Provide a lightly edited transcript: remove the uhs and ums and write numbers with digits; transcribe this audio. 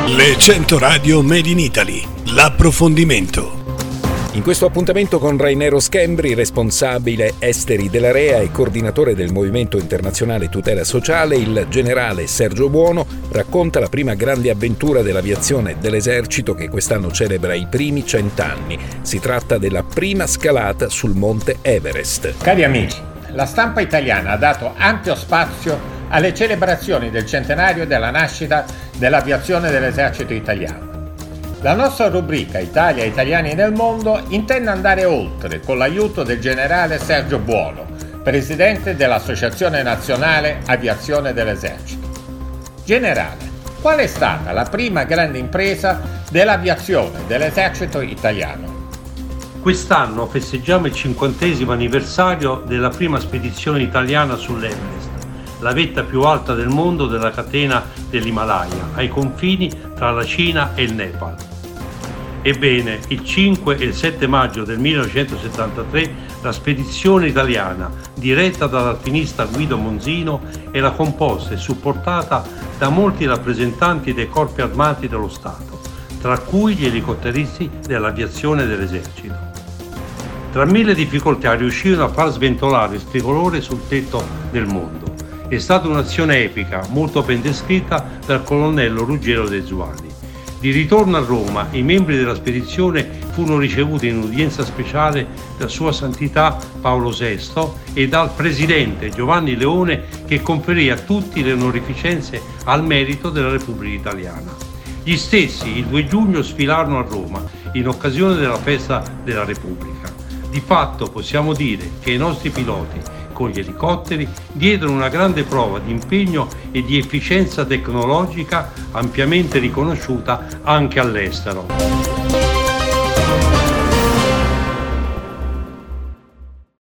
Le 100 radio Made in Italy, l'approfondimento. In questo appuntamento con Rainero Schembri, responsabile esteri dell'AREA e coordinatore del Movimento Internazionale Tutela Sociale, il generale Sergio Buono racconta la prima grande avventura dell'aviazione dell'esercito che quest'anno celebra i primi 100 anni. Si tratta della prima scalata sul monte Everest. Cari amici, la stampa italiana ha dato ampio spazio alle celebrazioni del centenario della nascita dell'aviazione dell'esercito italiano. La nostra rubrica Italia e italiani nel mondo intende andare oltre con l'aiuto del generale Sergio Buono, presidente dell'Associazione Nazionale Aviazione dell'Esercito. Generale, qual è stata la prima grande impresa dell'aviazione dell'esercito italiano? Quest'anno festeggiamo il 50° anniversario della prima spedizione italiana sull'Everest, la vetta più alta del mondo della catena dell'Himalaya, ai confini tra la Cina e il Nepal. Ebbene, il 5 e il 7 maggio del 1973 la spedizione italiana, diretta dall'alpinista Guido Monzino, era composta e supportata da molti rappresentanti dei corpi armati dello Stato, tra cui gli elicotteristi dell'aviazione dell'esercito. Tra mille difficoltà riuscirono a far sventolare il tricolore sul tetto del mondo. È stata un'azione epica, molto ben descritta dal colonnello Ruggero De Zuani. Di ritorno a Roma, i membri della spedizione furono ricevuti in udienza speciale da Sua Santità Paolo VI e dal presidente Giovanni Leone, che conferì a tutti le onorificenze al merito della Repubblica Italiana. Gli stessi il 2 giugno sfilarono a Roma in occasione della festa della Repubblica. Di fatto possiamo dire che i nostri piloti con gli elicotteri diedero una grande prova di impegno e di efficienza tecnologica ampiamente riconosciuta anche all'estero.